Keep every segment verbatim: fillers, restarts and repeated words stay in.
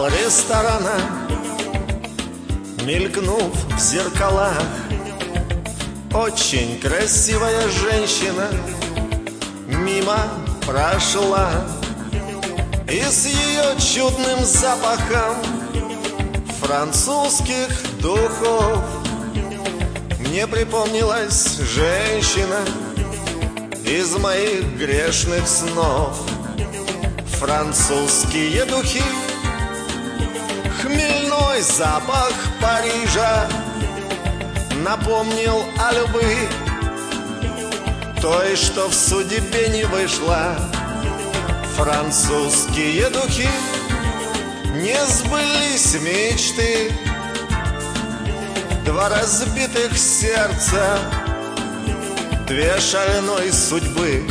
зал ресторана, мелькнув в зеркалах, очень красивая женщина мимо прошла. И с ее чудным запахом французских духов мне припомнилась женщина из моих грешных снов. Французские духи, хмельной запах Парижа напомнил о любви, той, что в судьбе не вышла. Французские духи, не сбылись мечты, два разбитых сердца, две шальной судьбы.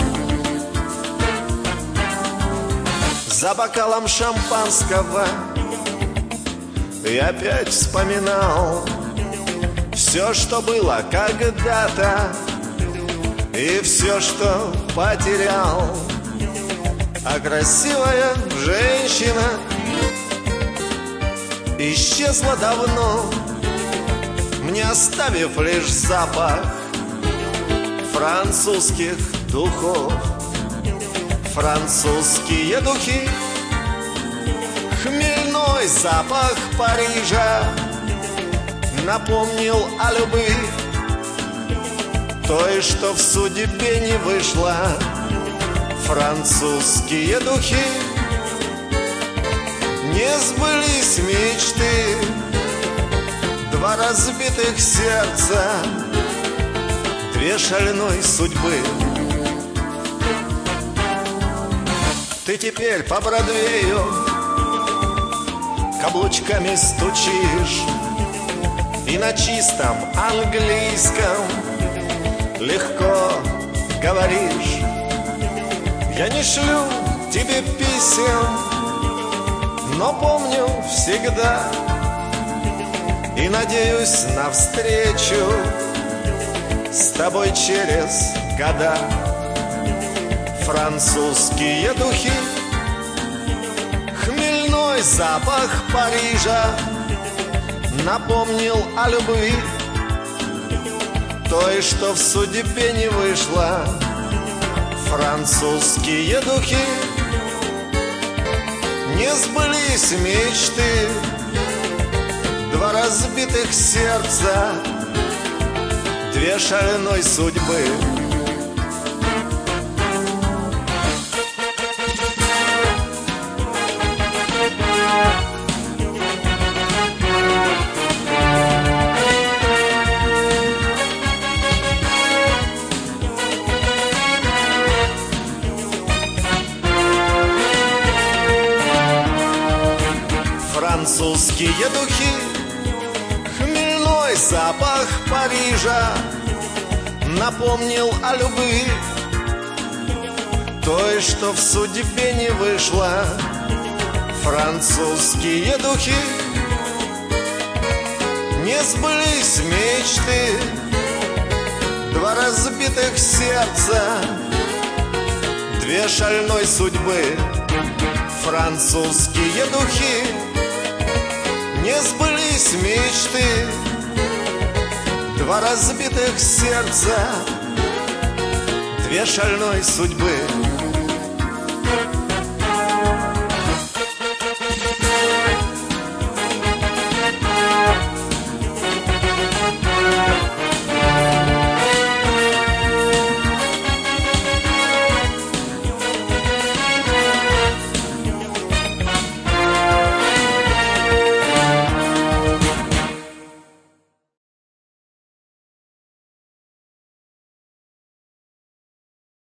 За бокалом шампанского я опять вспоминал все, что было когда-то, и все, что потерял. А красивая женщина исчезла давно, мне оставив лишь запах французских духов. Французские духи, хмельной запах Парижа напомнил о любви, той, что в судьбе не вышла. Французские духи, не сбылись мечты, два разбитых сердца, две шальной судьбы. Ты теперь по Бродвею каблучками стучишь и на чистом английском легко говоришь. Я не шлю тебе писем, но помню всегда и надеюсь на встречу с тобой через года. Французские духи, хмельной запах Парижа напомнил о любви, той, что в судьбе не вышла. Французские духи, не сбылись мечты, два разбитых сердца, две шальной судьбы. Французские духи, хмельной запах Парижа напомнил о любви, той, что в судьбе не вышла. Французские духи, не сбылись мечты, два разбитых сердца, две шальной судьбы. Французские духи, не сбылись мечты, два разбитых сердца, две шальной судьбы.